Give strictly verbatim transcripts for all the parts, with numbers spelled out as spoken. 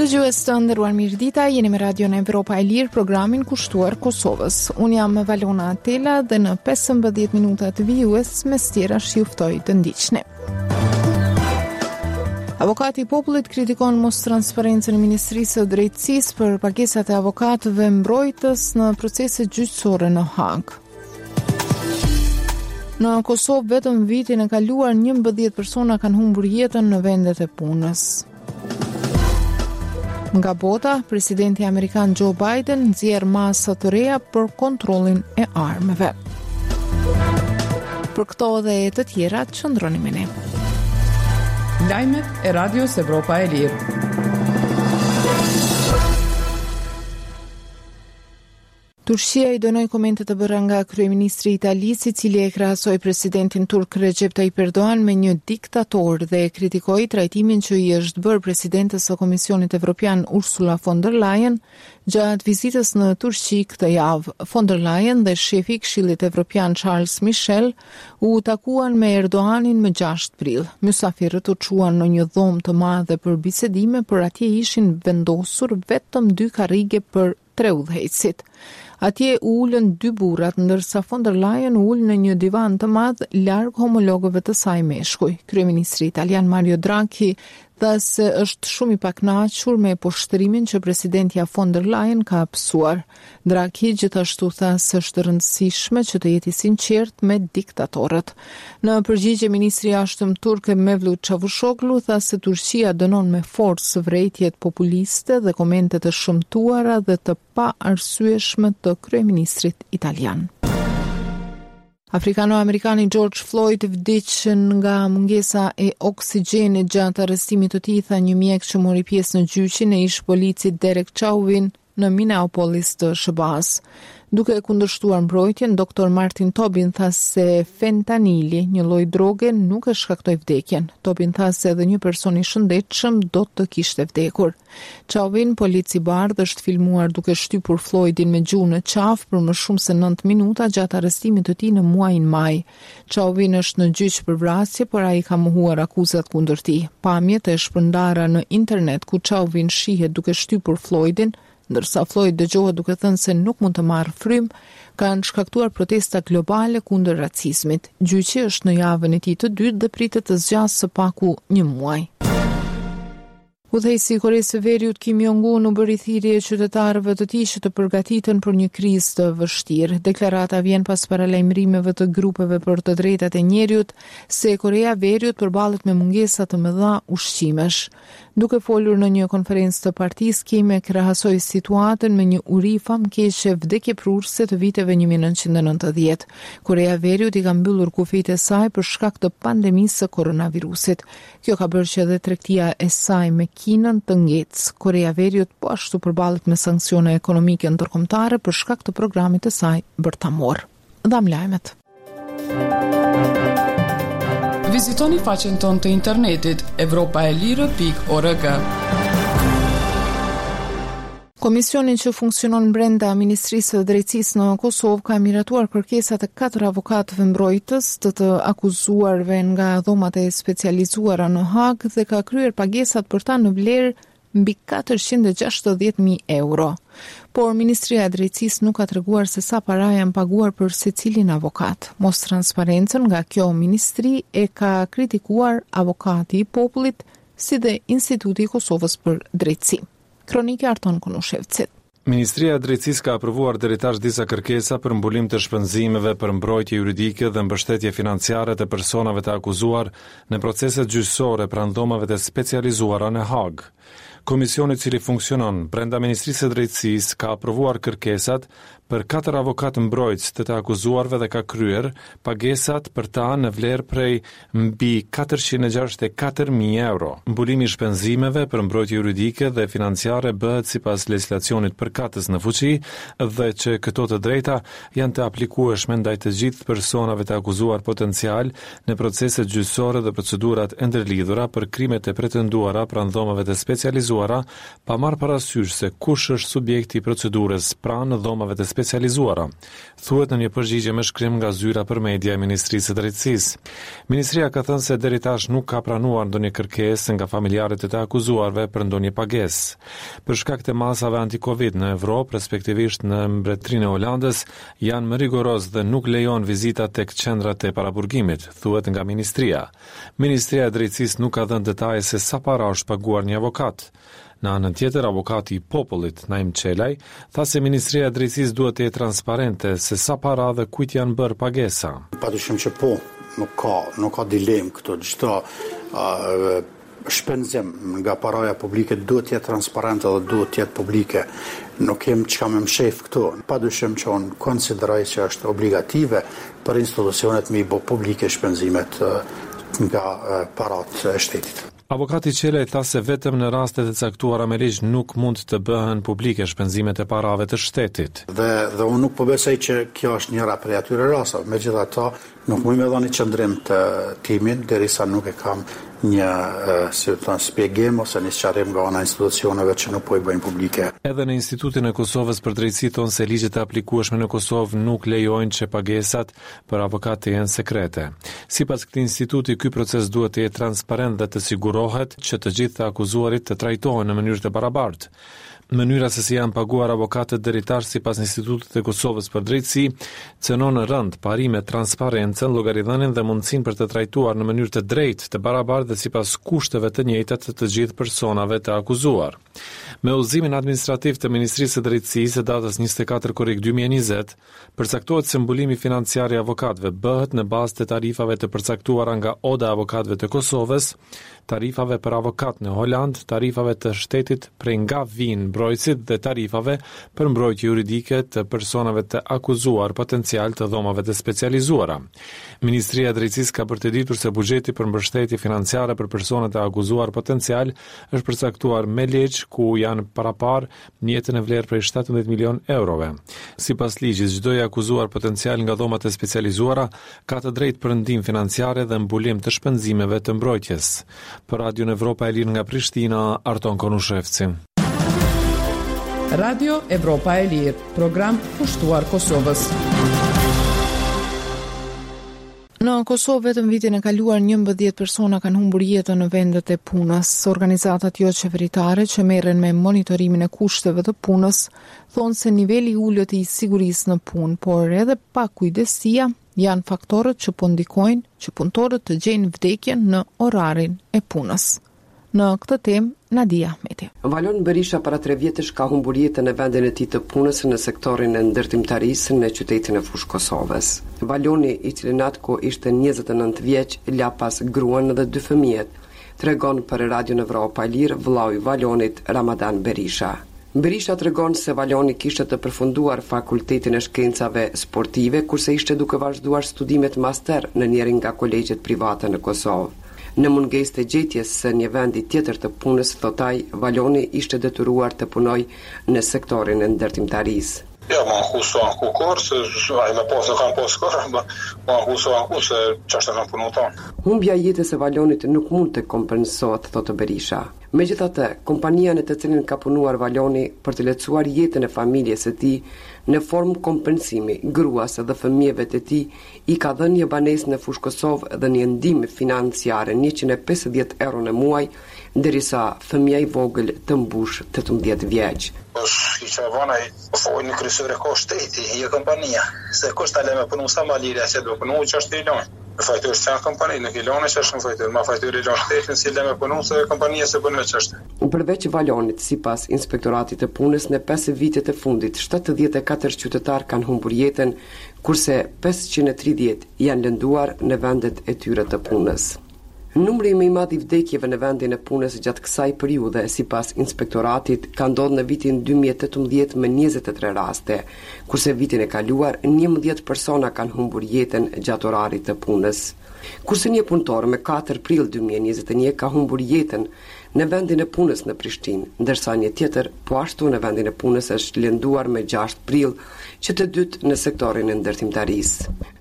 Dëgjues të nderuar, mirëdita, jeni me Radio në Evropa e Lirë, programin kushtuar Kosovës. Unë jam Valona Atela dhe në pesëmbëdhjetë minuta të vijues mes tjerash ju ftoj të ndiqni. Avokati i popullit kritikon mos transparencën e Ministrisë së Drejtësisë për pagesat e avokatëve mbrojtës në proceset gjyqësore në Hag. Në Kosovë vetëm vitin e kaluar njëmbëdhjetë persona kanë humbur jetën në vendet e punës. Nga bota, presidenti amerikan Joe Biden nxjerr masa të reja për kontrollin e armëve. Për këto dhe të tjera, qëndroni me ne. Lajmet e Radios Evropa e Lirë. Turqia i dënoi komente të bëra nga kryeministri italisë, i cili e krahasoi presidentin turk Recep Tayyip Erdogan me një diktator dhe e kritikoi trajtimin që i është bërë presidentes së Komisionit Evropian Ursula von der Leyen gjatë vizitës në Turqi këtë javë. Von der Leyen dhe shefi i Këshillit Evropian Charles Michel u takuan me Erdoganin më gjashtë prill. Mysafirët u çuan në një dhomë të madhe për bisedime, por atje ishin vendosur vetëm dy karrige për tre udhëheqësit. Atje u ulën dy burrat, ndërsa von der Leyen u ul në një divan të madh larg homologëve të saj meshkuj. Kryeministri italian Mario Draghi tha se është shumë i pakënaqur me poshtërimin që presidentja von der Leyen ka hapësuar. Draghi gjithashtu tha se është rëndësishme që të jeti sinqert me diktatorët. Në përgjigje, ministri i jashtëm turk Mevlut Çavuşoglu tha se Turqia dënon me forcë vërejtjet populiste dhe komente të shëmtuara dhe të pa arsyeshme të kryeministrit italian. Afrikano-amerikani George Floyd vdiq nga mungesa e oksigjenit gjatë arrestimit të tij, tha një mjek që mori pjesë në gjyqin e ish policit Derek Chauvin në Minneapolis të S B A-s. Duke e kundërshtuar mbrojtjen, doktor Martin Tobin tha se fentanili, një lloj droge, nuk e shkaktoi vdekjen. Tobin tha se edhe një person i shëndetshëm do të kishte vdekur. Chauvin, polici bardh, është filmuar duke shtypur Floydin me gjuhë në qafë për më shumë se nëntë minuta gjatë arrestimit të tij në muajin maj. Chauvin është në gjyq për vrasje, por ai ka mohuar akuzat kundër tij. Pamjet e shpërndara në internet ku Chauvin shihet duke shtypur Floydin, ndërsa Floyd dëgjohet duke thënë se nuk mund të marrë frymë, kanë shkaktuar protesta globale kundër racizmit. Gjyqi është në javën e tij të dytë dhe pritet të zgjasë së paku një muaj. Udhëheqësi i Koreas së Veriut Kim Jong-un u bëri thirrje qytetarëve të tij që të përgatiten për një krizë të vështirë. Deklarata vjen pas paralajmërimeve të grupeve për të drejtat e njerëzit se Korea e Veriut përballet me mungesa të mëdha ushqimesh. Duke folur në një konferencë të partisë, Kim e krahasoi situatën me një uri famkeqe vdekjeprurse të viteve një mijë e nëntëqind e nëntëdhjetë. Korea e Veriut i ka mbyllur kufijtë e saj për shkak të pandemisë së koronavirusit. Kjo ka bërë që edhe tregtia e saj me Kinën të ngecë. Korea e Veriut po ashtu përballet me sanksione ekonomike ndërkombëtare për shkak të programit të saj bërtamor. Dham lajmet. Vizitoni faqen tonë të internetit evropaelire pikë org. Komisioni që funksionon brenda Ministrisë së Drejtësisë në Kosovë ka miratuar kërkesat e katër avokatëve mbrojtës të të akuzuarve nga dhomat e specializuara në Hag dhe ka kryer pagesat për ta në vlerë mbi katërqind e gjashtëdhjetë mijë euro. Por Ministria e Drejtësisë nuk ka treguar se sa para janë paguar për secilin avokat. Mos transparencën nga kjo ministri e ka kritikuar avokati i popullit, si dhe Instituti i Kosovës për Drejtësi. Kronike Arton Kunushevcit. Ministria e Drejtësisë ka aprovuar deri tash disa kërkesa për mbulim të shpenzimeve për mbrojtje juridike dhe mbështetje financiare të personave të akuzuar në proceset gjyqësore pranë dhomave të specializuara në Hag. Komisioni i cili funksionon brenda Ministrisë së Drejtësisë ka aprovuar kërkesat për katër avokatë mbrojtës të të akuzuarve dhe ka kryer pagesat për ta në vlerë prej mbi katërqind e gjashtëdhjetë e katër mijë euro. Mbulimi i shpenzimeve për mbrojtje juridike dhe financiare bëhet sipas legjislacionit përkatës në fuqi dhe që këto të drejta janë të aplikueshme ndaj të gjithë personave të akuzuar potencial në proceset gjyqësore dhe procedurat e ndërlidhura për krimet e pretenduara pranë dhomave të specializuara specializuara, pa marrë parasysh se kush është subjekti i procedurës pranë dhomave të specializuara, thuhet në një përgjigje me shkrim nga zyra për media e Ministrisë së Drejtësisë. Ministria ka thënë se deri tash nuk ka pranuar ndonjë kërkesë nga familjarët e të akuzuarve për ndonjë pagesë. Për shkak të masave anti-Covid në Evropë, respektivisht në Mbretërinë e Holandës, janë më rigoroz dhe nuk lejon vizita tek qendrat e paraburgimit, thuhet nga Ministria. Ministria e Drejtësisë nuk ka dhënë detaje se sa para është paguar një avokat. Në anën tjetër, avokati i popullit, Naim Çelaj, tha se Ministria e Drejtësisë duhet të jetë transparente se sa para dhe kujt janë bërë pagesa. Padyshim që po, nuk ka, nuk ka dilemë këtu. Çdo uh, shpenzim nga paraja publike duhet të jetë transparente dhe duhet të jetë publike. Nuk kem çka më mshef këtu. Padyshim që unë konsideroj që është obligative për institucionet me i bë publike shpenzimet uh, nga uh, parat e shtetit. Avokati Çelaj tha se vetëm në rastet e caktuara me ligj nuk mund të bëhen publike shpenzimet e parave të shtetit. Dhe dhe unë nuk po besoj që kjo është njëra prej atyre rasteve. Megjithatë, nuk mund të dhoni qendrim të timin derisa nuk e kam një si të thon shpjegim ose një sqarim nga ana institucioneve që nuk po i bëjnë publike. Edhe në Institutin e Kosovës për Drejtësi thonë se ligjet e aplikueshme në Kosovë nuk lejojnë që pagesat për avokat të jenë sekrete. Sipas këtij instituti, ky proces duhet të jetë transparent dhe të sigurohet që të gjithë të akuzuarit të trajtohen në mënyrë të barabartë. Mënyra se si janë paguar avokatët deri tash sipas Institutit të Kosovës për Drejtësi cënon rënd parime, transparencën, llogaridhënien dhe mundësinë për të trajtuar në mënyrë të drejtë, të barabartë dhe sipas kushteve të njëjta të të gjithë personave të akuzuar. Me udhëzimin administrativ të Ministrisë së Drejtësisë së datës njëzet e katër korrik dy mijë e njëzet, përcaktohet se mbulimi financiar i avokatëve bëhet në bazë të tarifave të përcaktuara nga Oda e Avokatëve të Kosovës, tarifave për avokat në Holand, tarifave të shtetit prej nga vijnë mbrojtësit dhe tarifave për mbrojtje juridike të personave të akuzuar potencial të dhomave të specializuara. Ministria e Drejtësisë ka bërë të ditur se buxheti për mbështetje financiare për personat e akuzuar potencial është përcaktuar me ligj ku janë parapar një jetë në vlerë prej shtatëmbëdhjetë milion eurove. Sipas ligjit, çdo i akuzuar potencial nga dhomat e specializuara ka të drejtë për ndihmë financiare dhe mbulim të shpenzimeve të mbrojtjes. Për Radio Evropa e Lirë nga Prishtina, Arton Konushevci. Radio Evropa e Lirë, program pushtuar Kosovës. Në Kosovë vetëm vitin e kaluar njëmbëdhjetë persona kanë humbur jetën në vendet e punës. Organizatat jo qeveritare që merren me monitorimin e kushteve të punës thonë se niveli i ulët i sigurisë në punë, por edhe pakujdesia janë faktorët që po ndikojnë që punëtorët të gjejnë vdekjen në orarin e punës. Në këtë temë, Nadia Ahmeti. Valon Berisha para tre vjetësh ka humbur jetën në vendin e tij të punës në sektorin e ndërtimtarisë në qytetin e Fushë Kosovës. Valoni, i cili në atë kohë ishte njëzet e nëntë vjeç, la pas gruan dhe dy fëmijët, tregon për Radio Evropa e Lirë vllau i Valonit, Ramadan Berisha. Berisha tregon se Valoni kishte të përfunduar fakultetin e shkencave sportive, kurse ishte duke vazhduar studimet master në njërin nga kolegjet private në Kosovë. Në mungesë të gjetjes së një vendi tjetër të punës, thotaj, Valoni ishte detyruar të punoj në sektorin e ndërtimtarisë. Ja, ma në kusë anë ku kërë, se a i me pasë në kam pasë kërë, ma në kusë anë ku se qashtë në punu tonë. Humbja jetës e Valonit nuk mund të kompensohet, thotë Berisha. Megjithatë, kompania në të cilin ka punuar Valoni për të lehtësuar jetën e familjes së tij në formë kompensimi gruas dhe fëmijëve të tij i ka dhënë një banesë në Fushë Kosovë dhe një ndihmë financiare njëqind e pesëdhjetë euro në muaj, ndërsa fëmia i vogël të mbush tetëmbëdhjetë vjeç. I që vana i fojnë në krysore ko shteti, i e kompania, se ko shtale me punu sa ma lirja që do punu që është i lonë. Në fajtur që janë kompani, në kilone që është në fajtur, ma fajtur i lonë shtetin si le me punu se kompania se punu që është. Përveç Valonit, sipas Inspektoratit të Punës, në pesë vitet e fundit, shtatëdhjetë e katër qytetar kanë humbur jetën, kurse pesëqind e tridhjetë janë lënduar në vendet e tyre të punës. Numri më i madh i vdekjeve në vendin e punës gjatë kësaj periudhe, sipas inspektoratit, ka ndodhur në vitin dy mijë e tetëmbëdhjetë me njëzet e tre raste, kurse vitin e kaluar njëmbëdhjetë persona kanë humbur jetën gjatë orarit të punës. Kurse një punëtor me katër prill dy mijë e njëzet e një ka humbur jetën në vendin e punës në Prishtinë, ndërsa një tjetër po ashtu në vendin e punës është lënduar me gjashtë prill, që të dytë në sektorin e ndërtimtarisë.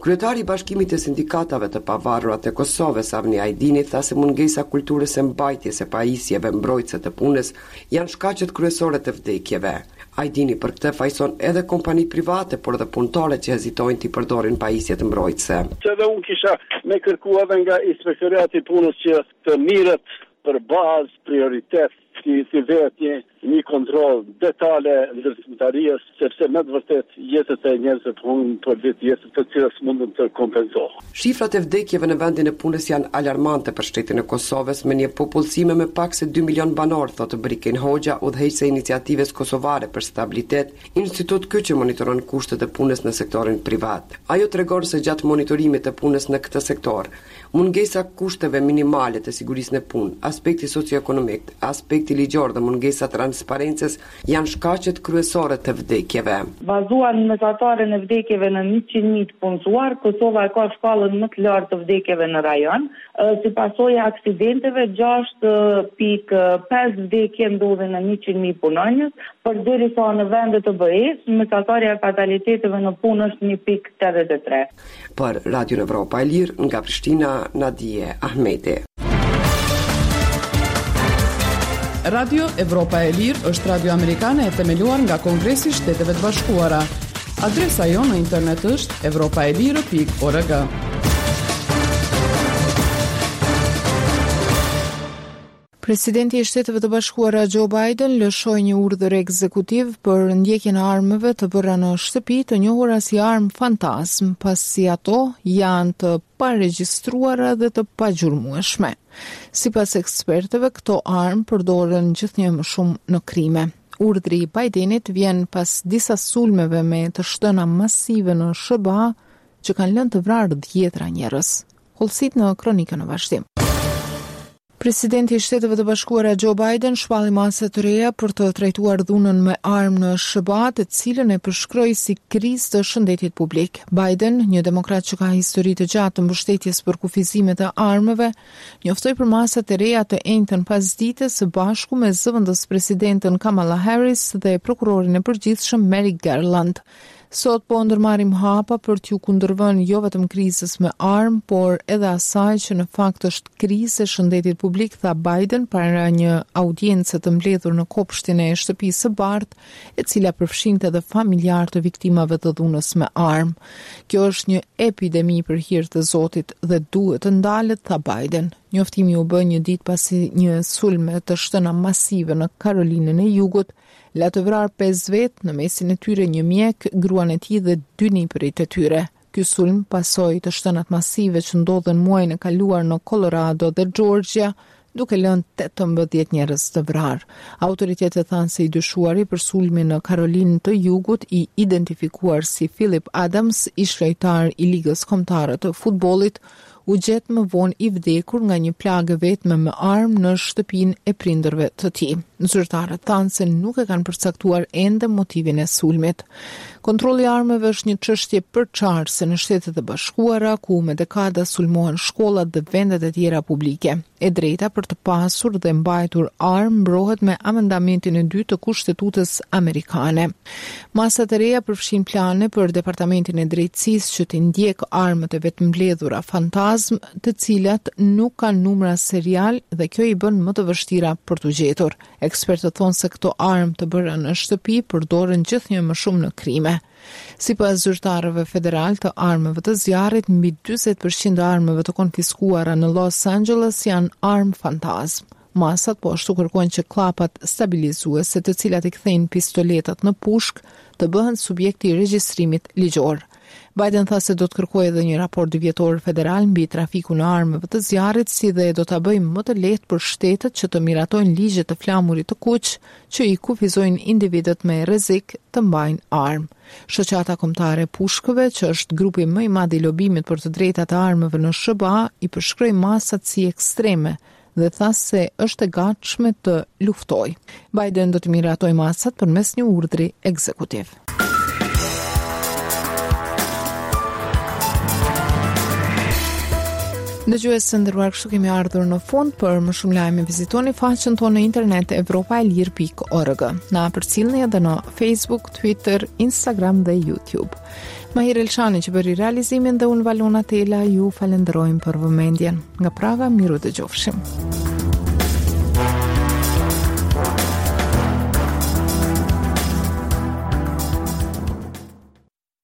Kryetari i Bashkimit të Sindikatave të Pavarura të Kosovës, Avni Ajdini, tha se mungesa kulturës së mbajtjes së pajisjeve mbrojtëse të punës janë shkaqet kryesore të vdekjeve. Ajdini për këtë fajson edhe kompani private, por edhe punëtorët që hezitojnë të përdorin pajisjet mbrojtëse. Që edhe unë kisha me kërku edhe nga Inspektorati i Punës që të mirët për bazë prioritet si, si vetë një, një kontroll detale ndërtimtarisë, sepse me të vërtet jetët e njerëzve punë për vetë jetët të cilat mundën të kompenzohen. Shifrat e vdekjeve në vendin e punës janë alarmante për shtetin e Kosovës, me një popullsime me pak se dy milion banor, thotë Brikin Hoxha, udhëheqëse e iniciativës kosovare për stabilitet, institut ky që monitoron kushtet e punës në sektorin privat. Ajo tregon se gjatë monitorimit të punës në këtë sektor, mungesa kushteve minimale të sigurisë në punë, aspekti socioekonomik, aspekti ligjor dhe mungesa transparencës janë shkaqet kryesore të vdekjeve. Bazuar në mesataren e vdekjeve në njëqind mijë të punësuar, Kosova e ka shkallën më të lartë të vdekjeve në rajon. Si pasojë e aksidenteve, gjashtë pikë pesë vdekje ndodhin në njëqind mijë punonjës, përderisa në vendet të B E-s, mesatarja e fataliteteve në punë është një pikë tetëdhjetë e tre. Për Radio Evropa e Lirë, nga Prishtina, Nadije Ahmeti. Radio Evropa e Lirë është radio amerikane e themeluar nga Kongresi i Shteteve të Bashkuara. Adresa jonë në internet është evropaelire pikë org. Presidenti i Shteteve të Bashkuara Joe Biden lëshoi një urdhër ekzekutiv për ndjekjen e armëve të bëra në shtëpi, të njohura si armë fantazm, pasi ato janë të paregjistruara dhe të pagjurmueshme. Sipas ekspertëve, këto armë përdoren gjithnjë më shumë në krime. Urdhri i Bidenit vjen pas disa sulmeve me të shtëna masive në S B A që kanë lënë të vrarë dhjetra njerëz. Hollësit në kronikën në vazhdim. Presidenti i Shteteve të Bashkuara Joe Biden shpalli masa të reja për të trajtuar dhunën me armë në S B A, të cilën e përshkroi si krizë të shëndetit publik. Biden, një demokrat që ka histori të gjatë të mbështetjes për kufizimet e armëve, njoftoi për masat e reja të enjtën pasdites së bashku me zëvendës presidenten Kamala Harris dhe prokurorin e përgjithshëm Merrick Garland. Sot po ndërmarrim hapa për t'ju kundërvënë jo vetëm krizës me armë, por edhe asaj që në fakt është krizë e shëndetit publik, tha Biden para një audiencë të mbledhur në kopshtin e shtëpisë së bardhë, e cila përfshinte edhe familjar të viktimave të dhunës me armë. Kjo është një epidemi për hir të Zotit dhe duhet të ndalet, tha Biden. Njoftimi u bë një ditë pasi një sulme të shtëna masive në Karolinën e Jugut la të vrarë pesë vetë, në mesin e tyre një mjek, gruan e tij dhe dy nipërit e tyre. Ky sulm pasoi të shtënat masive që ndodhen muajin e kaluar në Colorado dhe Georgia, duke lënë tetëmbëdhjetë njerëz të vrarë. Autoritetet thanë se i dyshuari për sulmin në Karolinën të Jugut, i identifikuar si Philip Adams, ish lojtar i Ligës Kombëtare të Futbollit, u gjet më vonë i vdekur nga një plagë vetme me armë në shtëpinë e prindërve të tij. Zyrtarët thanë se nuk e kanë përcaktuar ende motivin e sulmit. Kontrolli i armëve është një çështje përçarëse në Shtetet e Bashkuara, ku me dekada sulmohen shkollat dhe vendet e tjera publike. E drejta për të pasur dhe mbajtur armë mbrohet me amendamentin e dytë të Kushtetutës amerikane. Masat e reja përfshin plane për Departamentin e Drejtësisë që të ndjek armët e vetëmbledhura fantazm, të cilat nuk kanë numra serial dhe kjo i bën më të vështira për t'u gjetur. Ekspertët thonë se këto armë të bëra në shtëpi përdoren gjithnjë më shumë në krime. Sipas zyrtarëve federal të armëve të zjarrit, mbi njëzet përqind të armëve të konfiskuara në Los Angeles janë armë fantazm. Masat po ashtu kërkojnë që klapat stabilizuese, të cilat i kthejnë pistoletat në pushk, të bëhen subjekti i regjistrimit ligjor. Biden tha se do të kërkojë edhe një raport dyvjetor federal mbi trafikun e armëve të zjarrit, si dhe do ta bëjë më të lehtë për shtetet që të miratojnë ligje të flamurit të kuq që i kufizojnë individët me rrezik të mbajnë armë. Shoqata Kombëtare e Pushkëve, që është grupi më i madh i lobimit për të drejtat e armëve në S B A, i përshkroi masat si ekstreme dhe tha se është e gatshme të luftojë. Biden do të miratojë masat përmes një urdhri ekzekutiv. Dëgjues së nderuar, kështu kemi ardhur në fund. Për më shumë lajme vizitoni faqen tonë në internet evropaelir pikë org. Na përcjellni edhe në Facebook, Twitter, Instagram dhe YouTube. Mahir Elshani që bëri realizimin dhe unë Valona Tela ju falenderojmë për vëmendjen. Nga Praga, miru dëgjofshim.